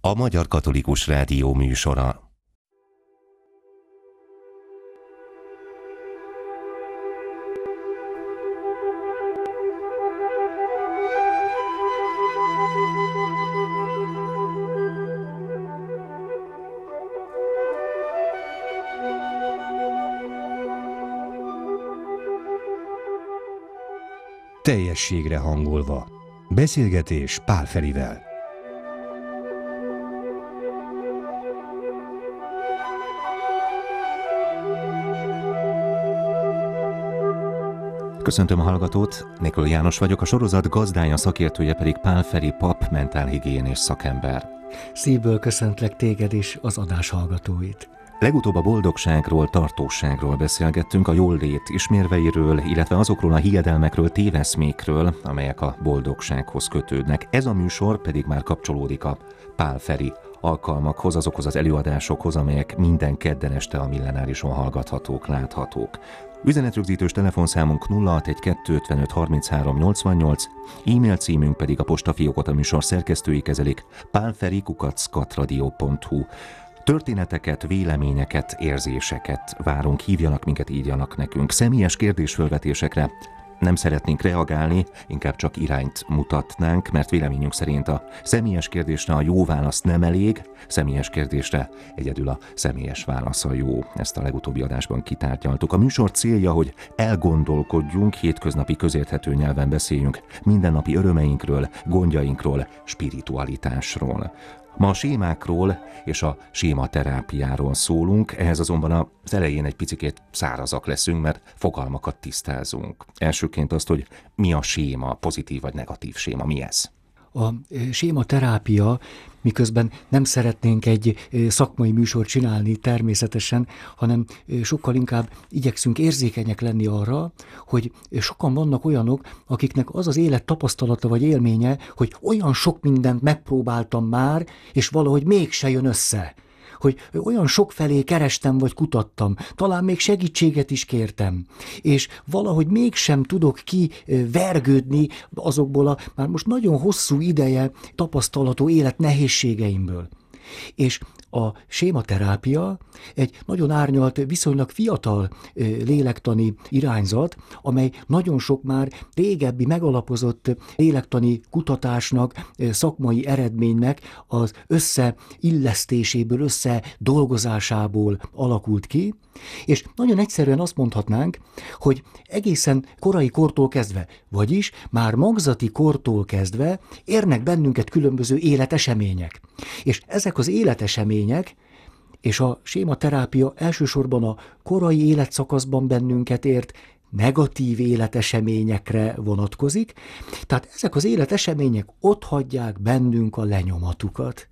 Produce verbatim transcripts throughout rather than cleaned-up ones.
A Magyar Katolikus Rádió műsora. Teljességre hangolva. Beszélgetés Pál Ferivel. Köszöntöm a hallgatót, Nikol János vagyok, a sorozat gazdája, szakértője pedig Pál Feri pap, mentálhigiénés szakember. Szívből köszöntlek téged is, az adás hallgatóit. Legutóbb a boldogságról, tartóságról beszélgettünk, a jólét ismérveiről, illetve azokról a hiedelmekről, téveszmékről, amelyek a boldogsághoz kötődnek. Ez a műsor pedig már kapcsolódik a Pál Feri alkalmakhoz, azokhoz az előadásokhoz, amelyek minden kedden este a Millenárison hallgathatók, láthatók. Üzenetrögzítős telefonszámunk nulla hat egy kettő ötvenöt harminchárom nyolcvannyolc, e-mail címünk pedig a postafiókot a műsor szerkesztői kezelik, pálferi kukac katradio pont hu. Történeteket, véleményeket, érzéseket várunk, hívjanak minket, írjanak nekünk. Személyes kérdésfölvetésekre nem szeretnénk reagálni, inkább csak irányt mutatnánk, mert véleményünk szerint a személyes kérdésre a jó válasz nem elég, személyes kérdésre egyedül a személyes válasz a jó. Ezt a legutóbbi adásban kitárgyaltuk. A műsor célja, hogy elgondolkodjunk, hétköznapi közérthető nyelven beszéljünk mindennapi örömeinkről, gondjainkról, spiritualitásról. Ma a sémákról és a sématerápiáról szólunk, ehhez azonban az elején egy picikét szárazak leszünk, mert fogalmakat tisztázunk. Elsőként azt, hogy mi a séma, pozitív vagy negatív séma, mi ez? A sématerápia, miközben nem szeretnénk egy szakmai műsort csinálni természetesen, hanem sokkal inkább igyekszünk érzékenyek lenni arra, hogy sokan vannak olyanok, akiknek az az élet tapasztalata vagy élménye, hogy olyan sok mindent megpróbáltam már, és valahogy mégse jön össze. Hogy olyan sokfelé kerestem vagy kutattam, talán még segítséget is kértem, és valahogy mégsem tudok kivergődni azokból a már most nagyon hosszú ideje tapasztalható élet nehézségeimből. És a sématerápia egy nagyon árnyalt, viszonylag fiatal lélektani irányzat, amely nagyon sok már régebbi megalapozott lélektani kutatásnak, szakmai eredménynek az összeillesztéséből, összedolgozásából alakult ki, és nagyon egyszerűen azt mondhatnánk, hogy egészen korai kortól kezdve, vagyis már magzati kortól kezdve érnek bennünket különböző életesemények. És ezek az életesemények, és a sématerápia elsősorban a korai életszakaszban bennünket ért negatív életeseményekre vonatkozik, tehát ezek az életesemények ott hagyják bennünk a lenyomatukat.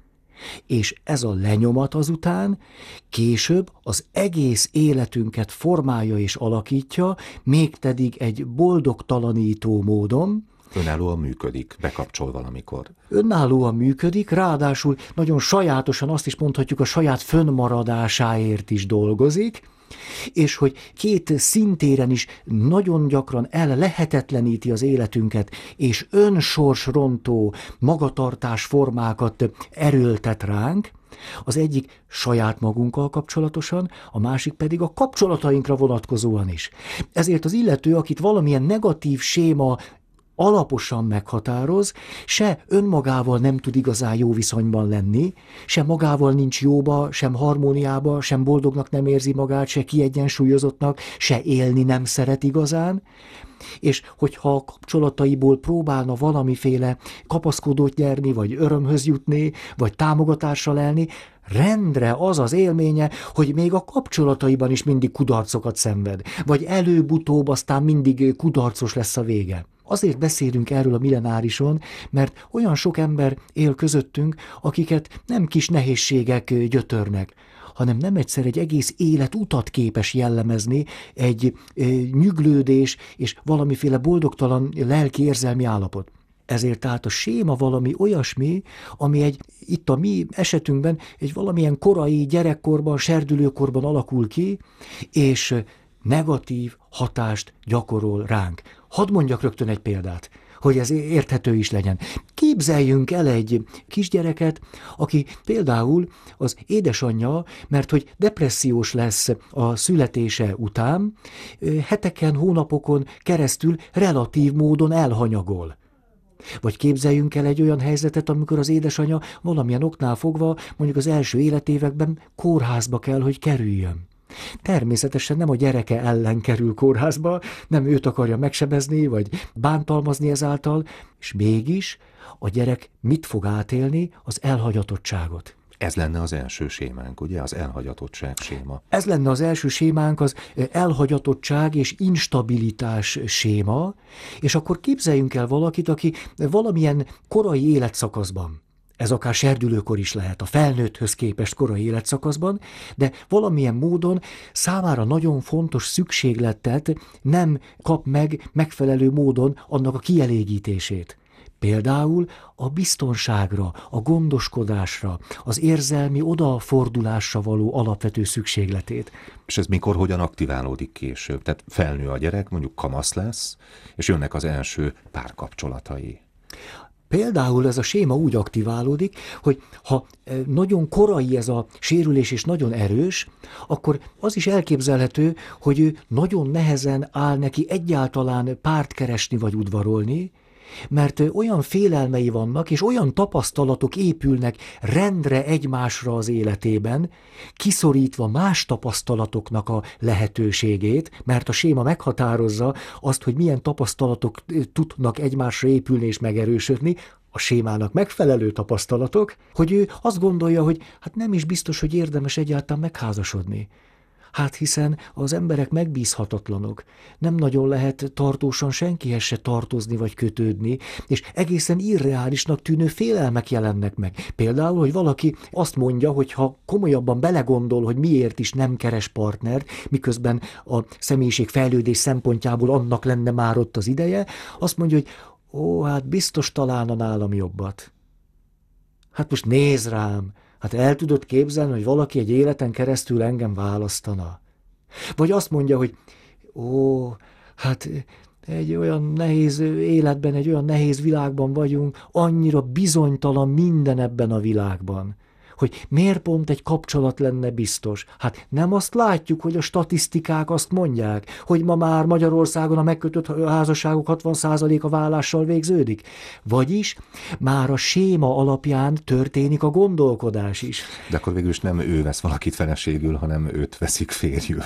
És ez a lenyomat azután később az egész életünket formálja és alakítja, mégpedig egy boldogtalanító módon. Önállóan működik, bekapcsol valamikor. Önállóan működik, ráadásul nagyon sajátosan, azt is mondhatjuk, a saját fönnmaradásáért is dolgozik, és hogy két szintéren is nagyon gyakran ellehetetleníti az életünket, és önsorsrontó magatartás formákat erőltet ránk, az egyik saját magunkkal kapcsolatosan, a másik pedig a kapcsolatainkra vonatkozóan is. Ezért az illető, akit valamilyen negatív séma alaposan meghatároz, se önmagával nem tud igazán jó viszonyban lenni, se magával nincs jóba, sem harmóniába, sem boldognak nem érzi magát, se kiegyensúlyozottnak, se élni nem szeret igazán, és hogyha a kapcsolataiból próbálna valamiféle kapaszkodót nyerni, vagy örömhöz jutni, vagy támogatásra lelni, rendre az az élménye, hogy még a kapcsolataiban is mindig kudarcokat szenved, vagy előbb-utóbb aztán mindig kudarcos lesz a vége. Azért beszélünk erről a millenárison, mert olyan sok ember él közöttünk, akiket nem kis nehézségek gyötörnek, hanem nem egyszer egy egész életutat képes jellemezni egy nyüglődés és valamiféle boldogtalan lelki érzelmi állapot. Ezért tehát a séma valami olyasmi, ami egy, itt a mi esetünkben egy valamilyen korai gyerekkorban, serdülőkorban alakul ki, és negatív hatást gyakorol ránk. Hadd mondjak rögtön egy példát. hogy ez érthető is legyen. Képzeljünk el egy kisgyereket, aki például az édesanyja, mert hogy depressziós lesz a születése után, heteken, hónapokon keresztül relatív módon elhanyagol. Vagy képzeljünk el egy olyan helyzetet, amikor az édesanyja valamilyen oknál fogva, mondjuk az első életévekben kórházba kell, hogy kerüljön. Természetesen nem a gyereke ellen kerül kórházba, nem őt akarja megsebezni, vagy bántalmazni ezáltal, és mégis a gyerek mit fog átélni? Az elhagyatottságot. Ez lenne az első sémánk, ugye? Az elhagyatottság séma. Ez lenne az első sémánk, az elhagyatottság és instabilitás séma, és akkor képzeljünk el valakit, aki valamilyen korai életszakaszban, ez akár serdülőkor is lehet, a felnőtthöz képest korai életszakaszban, de valamilyen módon számára nagyon fontos szükségletet nem kap meg megfelelő módon annak a kielégítését. Például a biztonságra, a gondoskodásra, az érzelmi odafordulásra való alapvető szükségletét. És ez mikor, hogyan aktiválódik később? Tehát felnő a gyerek, mondjuk kamasz lesz, és jönnek az első párkapcsolatai. Például ez a séma úgy aktiválódik, hogy ha nagyon korai ez a sérülés és nagyon erős, akkor az is elképzelhető, hogy ő nagyon nehezen áll neki egyáltalán párt keresni vagy udvarolni, mert olyan félelmei vannak, és olyan tapasztalatok épülnek rendre egymásra az életében, kiszorítva más tapasztalatoknak a lehetőségét, mert a séma meghatározza azt, hogy milyen tapasztalatok tudnak egymásra épülni és megerősödni, a sémának megfelelő tapasztalatok, hogy ő azt gondolja, hogy hát nem is biztos, hogy érdemes egyáltalán megházasodni. Hát hiszen az emberek megbízhatatlanok, nem nagyon lehet tartósan senkihez se tartozni vagy kötődni, és egészen irreálisnak tűnő félelmek jelennek meg. Például, hogy valaki azt mondja, hogy ha komolyabban belegondol, hogy miért is nem keres partnert, miközben a személyiség fejlődés szempontjából annak lenne már ott az ideje, azt mondja, hogy ó, hát biztos találna nálam jobbat. Hát most nézd rám! Hát el tudod képzelni, hogy valaki egy életen keresztül engem választana? Vagy azt mondja, hogy ó, hát egy olyan nehéz életben, egy olyan nehéz világban vagyunk, annyira bizonytalan minden ebben a világban, hogy miért pont egy kapcsolat lenne biztos. Hát nem azt látjuk, hogy a statisztikák azt mondják, hogy ma már Magyarországon a megkötött házasságok hatvan százaléka vállással végződik. Vagyis már a séma alapján történik a gondolkodás is. De akkor végül is nem ő vesz valakit feleségül, hanem őt veszik férjül.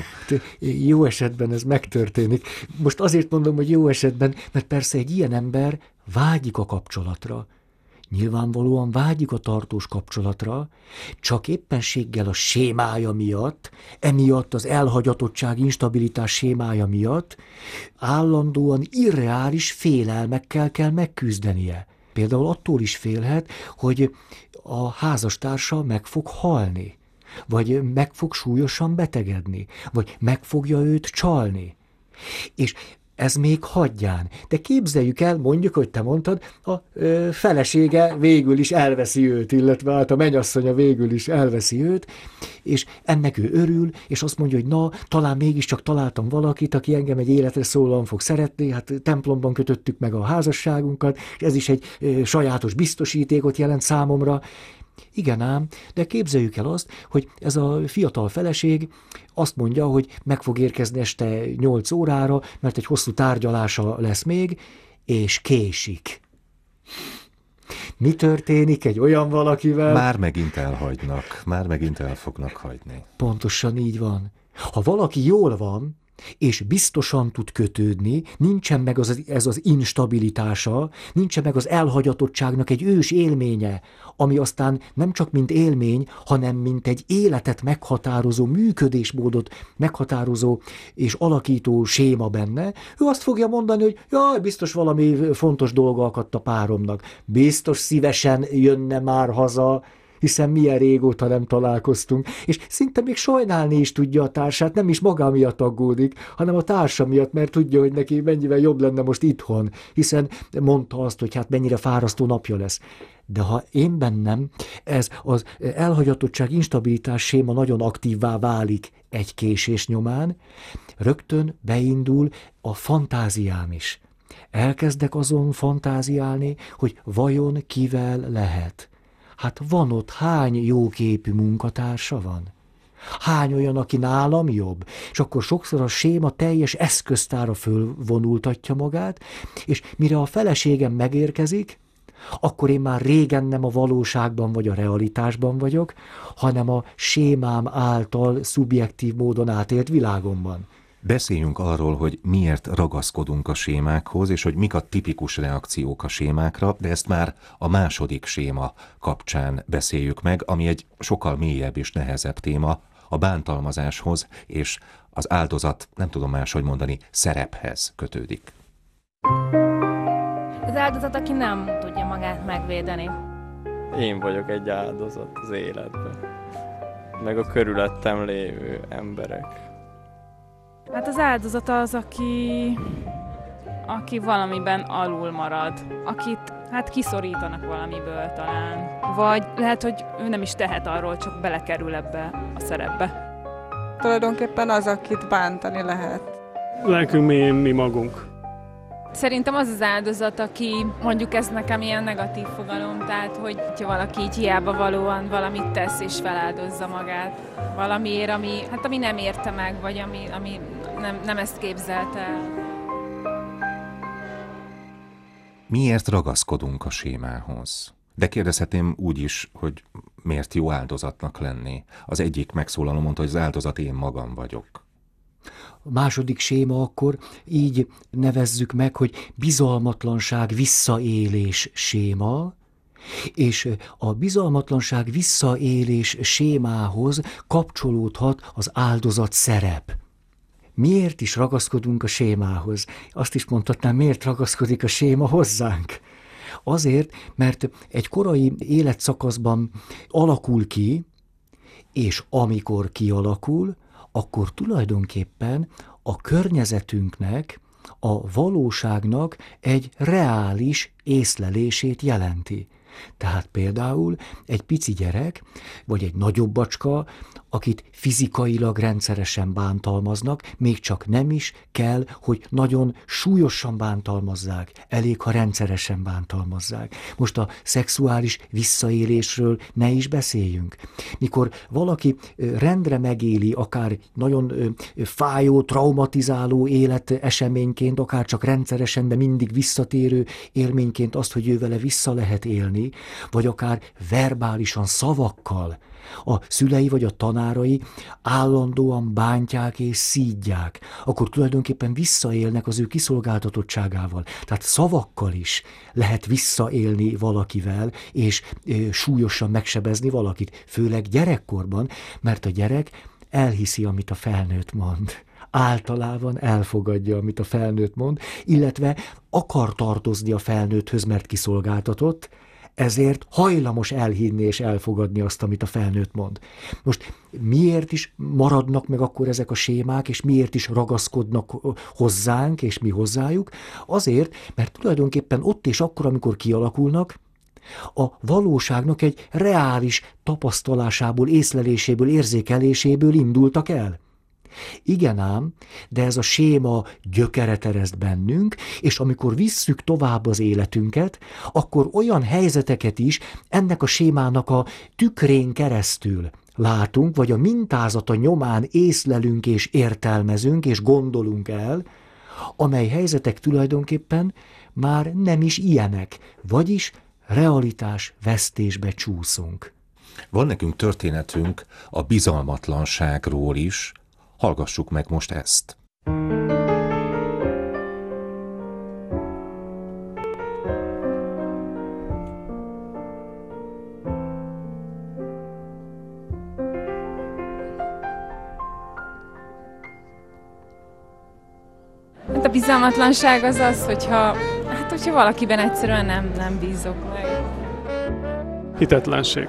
Jó esetben ez megtörténik. Most azért mondom, hogy jó esetben, mert persze egy ilyen ember vágyik a kapcsolatra. Nyilvánvalóan vágyik a tartós kapcsolatra, csak éppenséggel a sémája miatt, emiatt az elhagyatottság, instabilitás sémája miatt állandóan irreális félelmekkel kell megküzdenie. Például attól is félhet, hogy a házastársa meg fog halni, vagy meg fog súlyosan betegedni, vagy meg fogja őt csalni. És ez még hagyján. De képzeljük el, mondjuk, hogy te mondtad, a ö, felesége végül is elveszi őt, illetve hát a mennyasszonya végül is elveszi őt, és ennek ő örül, és azt mondja, hogy na, talán mégiscsak találtam valakit, aki engem egy életre szólóan fog szeretni, hát templomban kötöttük meg a házasságunkat, és ez is egy ö, sajátos biztosítékot jelent számomra. Igen ám, de képzeljük el azt, hogy ez a fiatal feleség azt mondja, hogy meg fog érkezni este nyolc órára, mert egy hosszú tárgyalása lesz még, és késik. Mi történik egy olyan valakivel? Már megint elhagynak, már megint el fognak hagyni. Pontosan így van. Ha valaki jól van, és biztosan tud kötődni, nincsen meg az, ez az instabilitása, nincsen meg az elhagyatottságnak egy ős élménye, ami aztán nem csak mint élmény, hanem mint egy életet meghatározó, működésmódot meghatározó és alakító séma benne, ő azt fogja mondani, hogy jaj, biztos valami fontos dolga akadt a páromnak, biztos szívesen jönne már haza, hiszen milyen régóta nem találkoztunk, és szinte még sajnálni is tudja a társát, nem is maga miatt aggódik, hanem a társa miatt, mert tudja, hogy neki mennyivel jobb lenne most itthon, hiszen mondta azt, hogy hát mennyire fárasztó napja lesz. De ha én bennem ez az elhagyatottság, instabilitás séma nagyon aktívvá válik egy késés nyomán, rögtön beindul a fantáziám is. elkezdek azon fantáziálni, hogy vajon kivel lehet. Hát van ott hány jóképű munkatársa van? Hány olyan, aki nálam jobb? És akkor sokszor a séma teljes eszköztára fölvonultatja magát, és mire a feleségem megérkezik, akkor én már régen nem a valóságban vagy a realitásban vagyok, hanem a sémám által szubjektív módon átélt világomban. Beszéljünk arról, hogy miért ragaszkodunk a sémákhoz, és hogy mik a tipikus reakciók a sémákra, de ezt már a második séma kapcsán beszéljük meg, ami egy sokkal mélyebb és nehezebb téma, a bántalmazáshoz és az áldozat, nem tudom máshogy mondani, szerephez kötődik. Az áldozat, aki nem tudja magát megvédeni. Én vagyok egy áldozat az életben, meg a körülöttem lévő emberek. Hát az áldozat az, aki, aki valamiben alul marad, akit hát kiszorítanak valamiből talán. Vagy lehet, hogy ő nem is tehet arról, csak belekerül ebbe a szerepbe. Tulajdonképpen az, akit bántani lehet. Lelkünk mélyén mi magunk. Szerintem az az áldozat, aki, mondjuk ez nekem ilyen negatív fogalom, tehát hogy ha valaki így hiába valóan valamit tesz és feláldozza magát valamiért, ami, hát ami nem érte meg, vagy ami, ami nem, nem ezt képzelte el. Miért ragaszkodunk a sémához? De kérdezhetném úgy is, hogy miért jó áldozatnak lenni. Az egyik megszólaló mondta, hogy az áldozat én magam vagyok. A második séma akkor így nevezzük meg, hogy bizalmatlanság visszaélés séma, és a bizalmatlanság visszaélés sémához kapcsolódhat az áldozat szerep. Miért is ragaszkodunk a sémához? Azt is mondhatnám, miért ragaszkodik a séma hozzánk? Azért, mert egy korai életszakaszban alakul ki, és amikor kialakul, akkor tulajdonképpen a környezetünknek, a valóságnak egy reális észlelését jelenti. Tehát például egy pici gyerek, vagy egy nagyobb bacska, akit fizikailag rendszeresen bántalmaznak, még csak nem is kell, hogy nagyon súlyosan bántalmazzák, elég, ha rendszeresen bántalmazzák. Most a szexuális visszaélésről ne is beszéljünk. Mikor valaki rendre megéli, akár nagyon fájó, traumatizáló életeseményként, akár csak rendszeresen, de mindig visszatérő élményként azt, hogy ő vele vissza lehet élni, vagy akár verbálisan, szavakkal, a szülei vagy a tanárai állandóan bántják és szídják, akkor tulajdonképpen visszaélnek az ő kiszolgáltatottságával. Tehát szavakkal is lehet visszaélni valakivel, és e, súlyosan megsebezni valakit, főleg gyerekkorban, mert a gyerek elhiszi, amit a felnőtt mond. Általában elfogadja, amit a felnőtt mond, illetve akar tartozni a felnőtthöz, mert kiszolgáltatott, ezért hajlamos elhinni és elfogadni azt, amit a felnőtt mond. Most miért is maradnak meg akkor ezek a sémák, és miért is ragaszkodnak hozzánk, és mi hozzájuk? Azért, mert tulajdonképpen ott és akkor, amikor kialakulnak, a valóságnak egy reális tapasztalásából, észleléséből, érzékeléséből indultak el. Igen ám, de ez a séma gyökeret ereszt bennünk, és amikor visszük tovább az életünket, akkor olyan helyzeteket is ennek a sémának a tükrén keresztül látunk, vagy a mintázata nyomán észlelünk és értelmezünk és gondolunk el, amely helyzetek tulajdonképpen már nem is ilyenek, vagyis realitás vesztésbe csúszunk. Van nekünk történetünk a bizalmatlanságról is, hallgassuk meg most ezt. Hát a bizalmatlanság az az, hogyha, hát hogyha valakiben egyszerűen nem, nem bízok meg. Hitetlenség.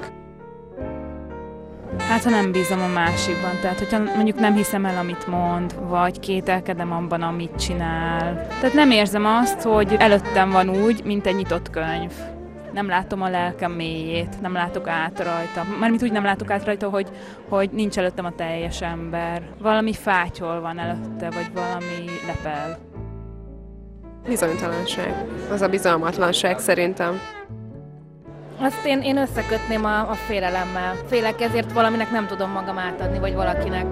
Hát, ha nem bízom a másikban, tehát hogyha mondjuk nem hiszem el, amit mond, vagy kételkedem abban, amit csinál. Tehát nem érzem azt, hogy előttem van úgy, mint egy nyitott könyv. Nem látom a lelkem mélyét, nem látok át rajta. Mármint úgy nem látok át rajta, hogy, hogy nincs előttem a teljes ember. Valami fátyol van előtte, vagy valami lepel. Bizonytalanság. Az a bizalmatlanság szerintem. Azt én, én összekötném a, a félelemmel. Félek, ezért valaminek nem tudom magam átadni, vagy valakinek.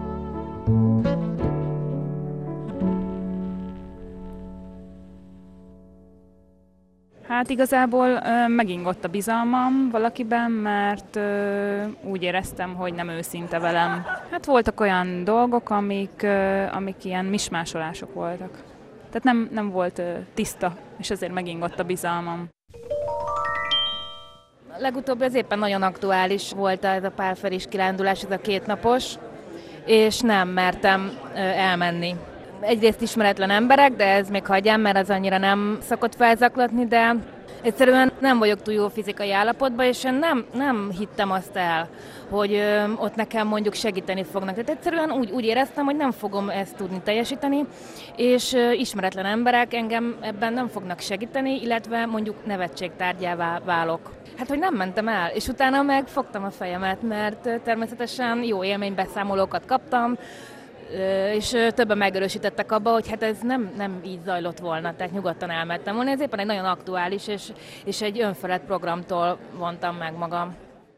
Hát igazából ö, megingott a bizalmam valakiben, mert ö, úgy éreztem, hogy nem őszinte velem. Hát voltak olyan dolgok, amik, ö, amik ilyen mismásolások voltak. Tehát nem, nem volt ö, tiszta, és ezért megingott a bizalmam. Legutóbb ez éppen nagyon aktuális volt ez a pálferis kirándulás, ez a kétnapos, és nem mertem ö, elmenni. Egyrészt ismeretlen emberek, de ez még hagyján, mert az annyira nem szokott felzaklatni, de egyszerűen nem vagyok túl jó fizikai állapotban, és én nem, nem hittem azt el, hogy ö, ott nekem mondjuk segíteni fognak. Tehát egyszerűen úgy, úgy éreztem, hogy nem fogom ezt tudni teljesíteni, és ö, ismeretlen emberek engem ebben nem fognak segíteni, illetve mondjuk nevetségtárgyává válok. Hát, hogy nem mentem el, és utána meg fogtam a fejemet, mert természetesen jó élménybeszámolókat kaptam, és többen megerősítettek abba, hogy hát ez nem, nem így zajlott volna, tehát nyugodtan elmentem volna. Ez éppen egy nagyon aktuális, és, és egy önfelett programtól vontam meg magam.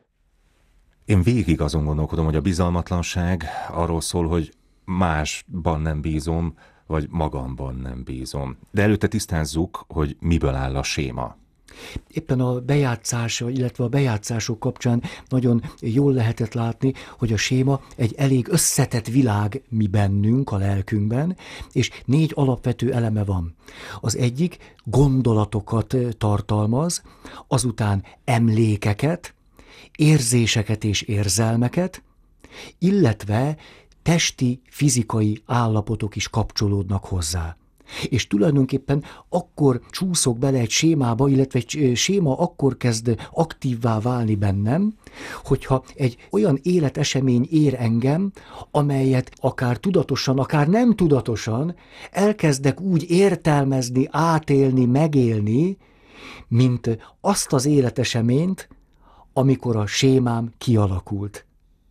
Én végig azon gondolkodom, hogy a bizalmatlanság arról szól, hogy másban nem bízom, vagy magamban nem bízom. De előtte tisztázzuk, hogy miből áll a séma. Éppen a bejátszás, illetve a bejátszások kapcsán nagyon jól lehetett látni, hogy a séma egy elég összetett világ mi bennünk, a lelkünkben, és négy alapvető eleme van. Az egyik gondolatokat tartalmaz, azután emlékeket, érzéseket és érzelmeket, illetve testi, fizikai állapotok is kapcsolódnak hozzá. És tulajdonképpen akkor csúszok bele egy sémába, illetve egy séma akkor kezd aktívvá válni bennem, hogyha egy olyan életesemény ér engem, amelyet akár tudatosan, akár nem tudatosan elkezdek úgy értelmezni, átélni, megélni, mint azt az életeseményt, amikor a sémám kialakult.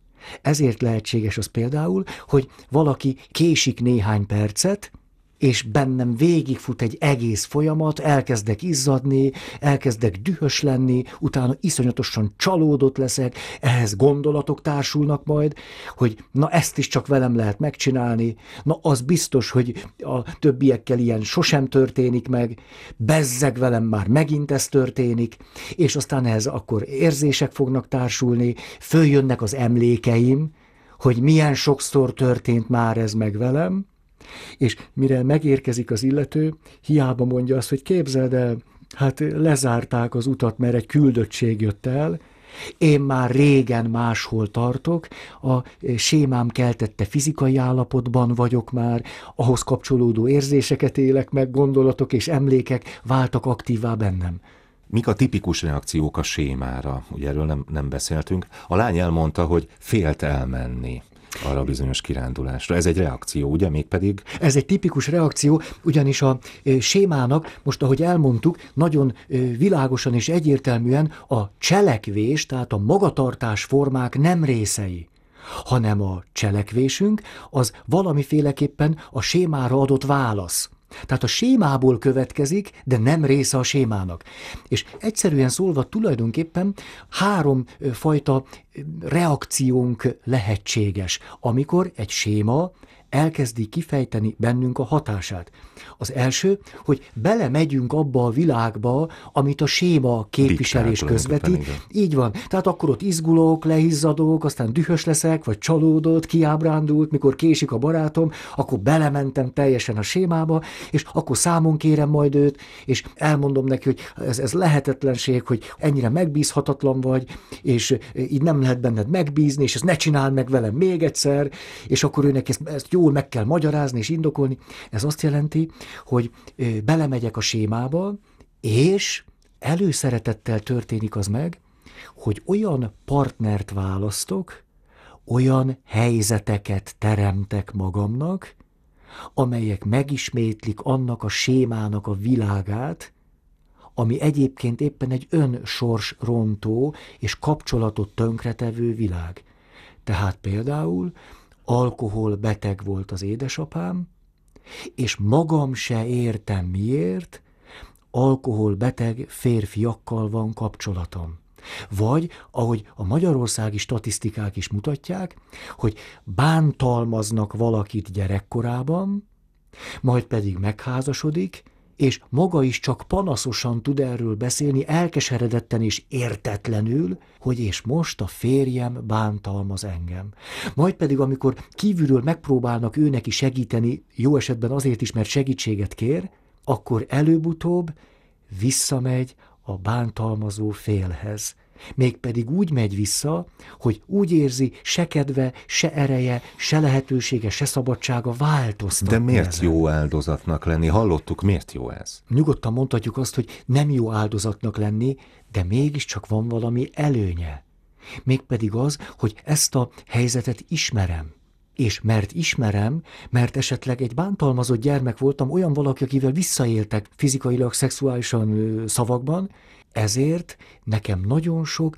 Ezért lehetséges az például, hogy valaki késik néhány percet, és bennem végigfut egy egész folyamat, elkezdek izzadni, elkezdek dühös lenni, utána iszonyatosan csalódott leszek, ehhez gondolatok társulnak majd, hogy na ezt is csak velem lehet megcsinálni, na az biztos, hogy a többiekkel ilyen sosem történik meg, bezzeg velem már megint ez történik, és aztán ehhez akkor érzések fognak társulni, följönnek az emlékeim, hogy milyen sokszor történt már ez meg velem, és mire megérkezik az illető, hiába mondja azt, hogy képzeld el, hát lezárták az utat, mert egy küldöttség jött el, én már régen máshol tartok, a sémám keltette fizikai állapotban vagyok már, ahhoz kapcsolódó érzéseket élek meg, gondolatok és emlékek váltak aktívvá bennem. Mik a tipikus reakciók a sémára? Ugye erről nem, nem beszéltünk. A lány elmondta, hogy félt elmenni arra a bizonyos kirándulásra. Ez egy reakció, ugye, mégpedig? Ez egy tipikus reakció, ugyanis a sémának, most ahogy elmondtuk, nagyon világosan és egyértelműen a cselekvés, tehát a magatartás formák nem részei, hanem a cselekvésünk az valamiféleképpen a sémára adott válasz. Tehát a sémából következik, de nem része a sémának. És egyszerűen szólva tulajdonképpen három fajta reakciónk lehetséges, amikor egy séma elkezdi kifejteni bennünk a hatását. Az első, hogy belemegyünk abba a világba, amit a séma képvisel és közvetít. Így van. Tehát akkor ott izgulok, lehizzadok, aztán dühös leszek, vagy csalódott, kiábrándult, mikor késik a barátom, akkor belementem teljesen a sémába, és akkor számon kérem majd őt, és elmondom neki, hogy ez, ez lehetetlenség, hogy ennyire megbízhatatlan vagy, és így nem lehet benned megbízni, és ezt ne csináld meg velem még egyszer, és akkor őnek ezt, ezt jól meg kell magyarázni és indokolni. Ez azt jelenti, hogy belemegyek a sémába, és előszeretettel történik az meg, hogy olyan partnert választok, olyan helyzeteket teremtek magamnak, amelyek megismétlik annak a sémának a világát, ami egyébként éppen egy önsorsrontó és kapcsolatot tönkretevő világ. Tehát például alkoholbeteg volt az édesapám, és magam se értem miért, alkoholbeteg férfiakkal van kapcsolatom. Vagy, ahogy a magyarországi statisztikák is mutatják, hogy bántalmaznak valakit gyerekkorában, majd pedig megházasodik, és maga is csak panaszosan tud erről beszélni, elkeseredetten és értetlenül, hogy és most a férjem bántalmaz engem. Majd pedig, amikor kívülről megpróbálnak ő neki segíteni, jó esetben azért is, mert segítséget kér, akkor előbb-utóbb visszamegy a bántalmazó félhez. Mégpedig úgy megy vissza, hogy úgy érzi, se kedve, se ereje, se lehetősége, se szabadsága változtatni. De miért ezen. jó áldozatnak lenni? Hallottuk, miért jó ez? Nyugodtan mondhatjuk azt, hogy nem jó áldozatnak lenni, de mégiscsak van valami előnye. Mégpedig az, hogy ezt a helyzetet ismerem. És mert ismerem, mert esetleg egy bántalmazott gyermek voltam, olyan valaki, akivel visszaéltek fizikailag, szexuálisan szavakban, ezért nekem nagyon sok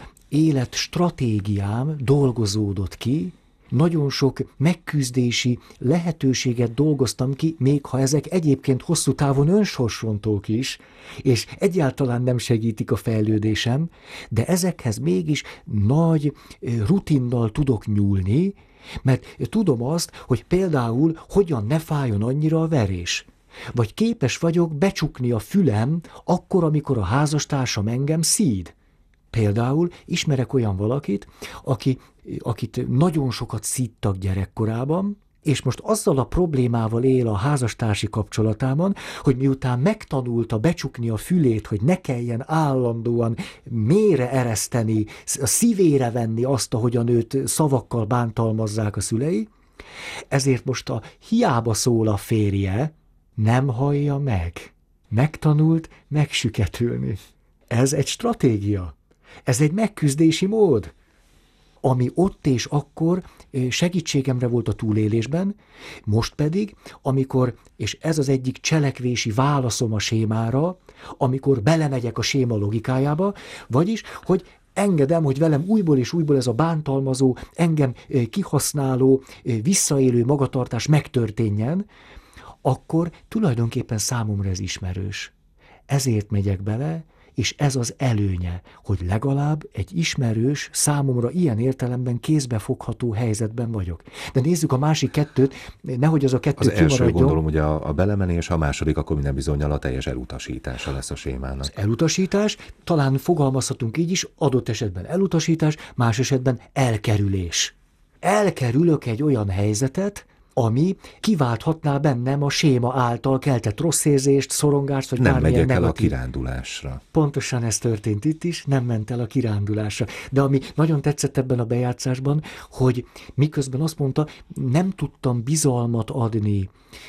életstratégiám dolgozódott ki, nagyon sok megküzdési lehetőséget dolgoztam ki, még ha ezek egyébként hosszú távon önsorsrontók is, és egyáltalán nem segítik a fejlődésem, de ezekhez mégis nagy rutinnal tudok nyúlni, mert tudom azt, hogy például hogyan ne fájjon annyira a verés. Vagy képes vagyok becsukni a fülem akkor, amikor a házastársam engem szíd. Például ismerek olyan valakit, aki, akit nagyon sokat szídtak gyerekkorában, és most azzal a problémával él a házastársi kapcsolatában, hogy miután megtanulta becsukni a fülét, hogy ne kelljen állandóan mélyre ereszteni, a szívére venni azt, ahogyan őt szavakkal bántalmazzák a szülei, ezért most a hiába szól a férje, nem hallja meg. Megtanult megsüketülni. Ez egy stratégia. Ez egy megküzdési mód, ami ott és akkor segítségemre volt a túlélésben, most pedig, amikor, és ez az egyik cselekvési válaszom a sémára, amikor belemegyek a séma logikájába, vagyis, hogy engedem, hogy velem újból és újból ez a bántalmazó, engem kihasználó, visszaélő magatartás megtörténjen, akkor tulajdonképpen számomra ez ismerős. Ezért megyek bele, és ez az előnye, hogy legalább egy ismerős, számomra ilyen értelemben kézbefogható helyzetben vagyok. De nézzük a másik kettőt, nehogy az a kettő kimaradjon. Az kimaradjon. első gondolom, hogy a, a belemenés, a második akkor minden bizonnyal a teljes elutasítása lesz a sémának. Az elutasítás, talán fogalmazhatunk így is, adott esetben elutasítás, más esetben elkerülés. Elkerülök egy olyan helyzetet, ami kiválthatná bennem a séma által keltett rossz érzést, szorongást, vagy nem bármilyen megyek negatív. el a kirándulásra. Pontosan ez történt itt is, nem ment el a kirándulásra. De ami nagyon tetszett ebben a bejátszásban, hogy miközben azt mondta, nem tudtam bizalmat adni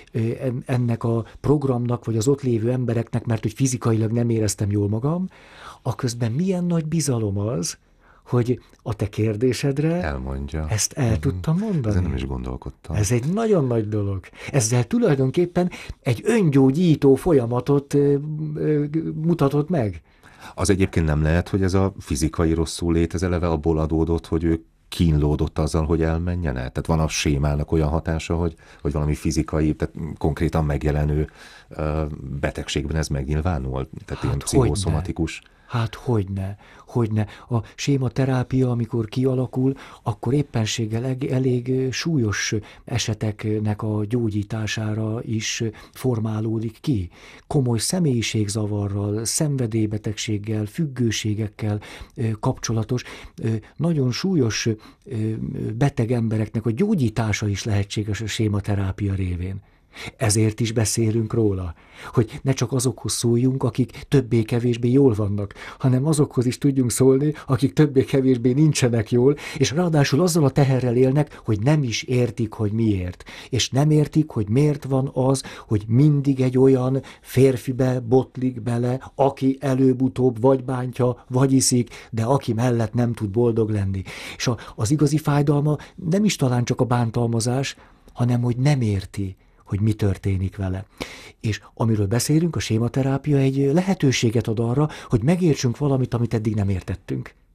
ennek a programnak, vagy az ott lévő embereknek, mert hogy fizikailag nem éreztem jól magam, aközben milyen nagy bizalom az, hogy a te kérdésedre elmondja. Ezt el uh-huh. tudtam mondani. Ezen nem is gondolkodtam. Ez egy nagyon nagy dolog. Ezzel tulajdonképpen egy öngyógyító folyamatot ö, ö, mutatott meg. Az egyébként nem lehet, hogy ez a fizikai rosszul lét, ez eleve abból adódott, hogy ő kínlódott azzal, hogy elmenjen el? Tehát van a sémának olyan hatása, hogy, hogy valami fizikai, tehát konkrétan megjelenő uh, betegségben ez megnyilvánul? Tehát hát ilyen pszichoszomatikus... Hát hogyne, hogyne. A sématerápia, amikor kialakul, akkor éppenséggel elég, elég súlyos eseteknek a gyógyítására is formálódik ki. Komoly személyiségzavarral, szenvedélybetegséggel, függőségekkel kapcsolatos, nagyon súlyos beteg embereknek a gyógyítása is lehetséges a sématerápia révén. Ezért is beszélünk róla, hogy ne csak azokhoz szóljunk, akik többé-kevésbé jól vannak, hanem azokhoz is tudjunk szólni, akik többé-kevésbé nincsenek jól, és ráadásul azzal a teherrel élnek, hogy nem is értik, hogy miért. És nem értik, hogy miért van az, hogy mindig egy olyan férfibe botlik bele, aki előbb-utóbb vagy bántja, vagy iszik, de aki mellett nem tud boldog lenni. És a, az igazi fájdalma nem is talán csak a bántalmazás, hanem hogy nem érti, hogy mi történik vele. És amiről beszélünk, a sématerápia egy lehetőséget ad arra, hogy megértsünk valamit, amit eddig nem értettünk.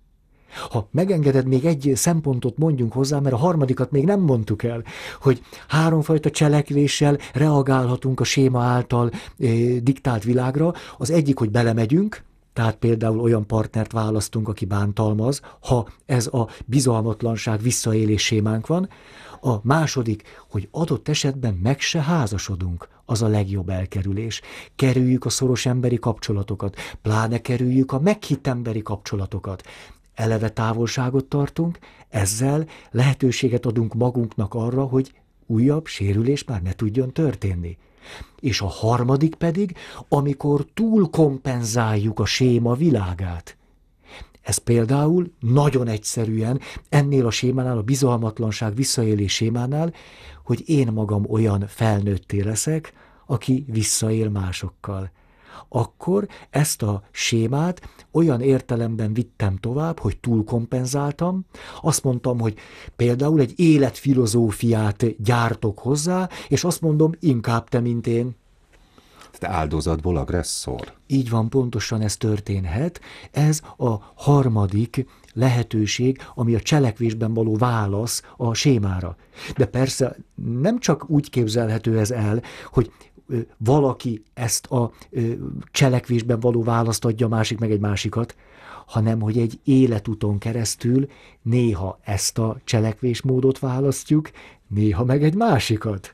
Ha megengeded, még egy szempontot mondjunk hozzá, mert a harmadikat még nem mondtuk el, hogy háromfajta cselekvéssel reagálhatunk a séma által eh, diktált világra. Az egyik, hogy belemegyünk, tehát például olyan partnert választunk, aki bántalmaz, ha ez a bizalmatlanság visszaélés sémánk van. A második, hogy adott esetben meg se házasodunk, az a legjobb elkerülés. Kerüljük a szoros emberi kapcsolatokat, pláne kerüljük a meghitt emberi kapcsolatokat. Eleve távolságot tartunk, ezzel lehetőséget adunk magunknak arra, hogy újabb sérülés már ne tudjon történni. És a harmadik pedig, amikor túl kompenzáljuk a séma világát. Ez például nagyon egyszerűen ennél a sémánál, a bizalmatlanság visszaélés sémánál, hogy én magam olyan felnőtté leszek, aki visszaél másokkal. Akkor ezt a sémát olyan értelemben vittem tovább, hogy túlkompenzáltam. Azt mondtam, hogy például egy életfilozófiát gyártok hozzá, és azt mondom, inkább te, mint én. Te áldozatból agresszor. Így van, pontosan ez történhet. Ez a harmadik lehetőség, ami a cselekvésben való válasz a sémára. De persze nem csak úgy képzelhető ez el, hogy valaki ezt a cselekvésben való választ adja, másik meg egy másikat, hanem hogy egy életúton keresztül néha ezt a cselekvésmódot választjuk, néha meg egy másikat.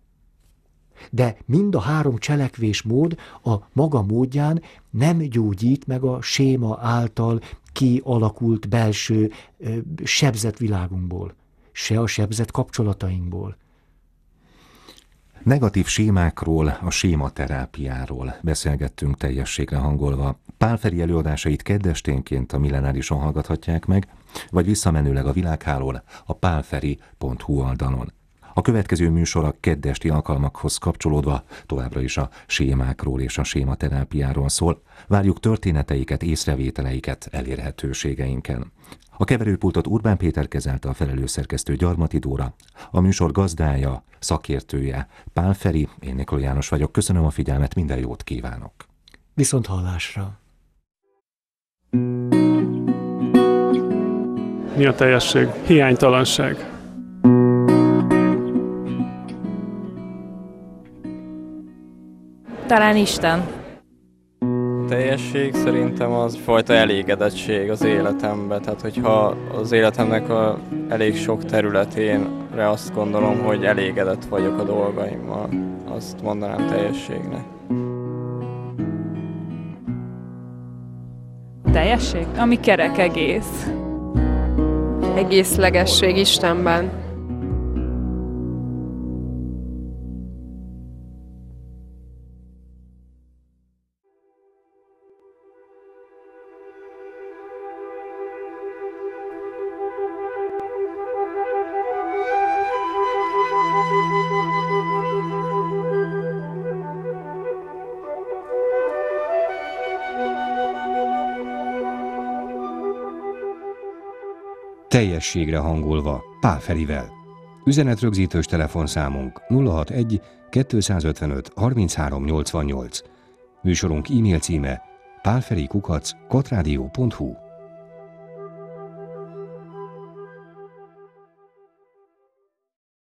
De mind a három cselekvésmód a maga módján nem gyógyít meg a séma által kialakult belső sebzett világunkból, se a sebzett kapcsolatainkból. Negatív sémákról, a sématerápiáról beszélgettünk teljességre hangolva. Pál Feri előadásait keddesténként a Millenárison hallgathatják meg, vagy visszamenőleg a Világhálón, a pálferi pont hu oldalon. A következő műsor a keddesti alkalmakhoz kapcsolódva továbbra is a sémákról és a sématerápiáról szól. Várjuk történeteiket, észrevételeiket elérhetőségeinken. A keverőpultot Urbán Péter kezelte, a felelős szerkesztő Gyarmati Dóra, a műsor gazdája, szakértője Pál Feri, én Nikol János vagyok. Köszönöm a figyelmet, minden jót kívánok! Viszont hallásra! Mi a teljesség? Hiánytalanság. Talán Isten. Teljesség szerintem az fajta elégedettség az életemben. Tehát, hogyha az életemnek a elég sok területénre azt gondolom, hogy elégedett vagyok a dolgaimmal, azt mondanám teljességnek. Teljesség? Ami kerek egész. Egészlegesség Istenben. Teljességre hangolva Pál Ferivel. Üzenetrögzítős telefonszámunk nulla hatvanegy kétszázötvenöt harminchárom nyolcvannyolc. Műsorunk e-mail címe pálferi kukac katradio pont hu.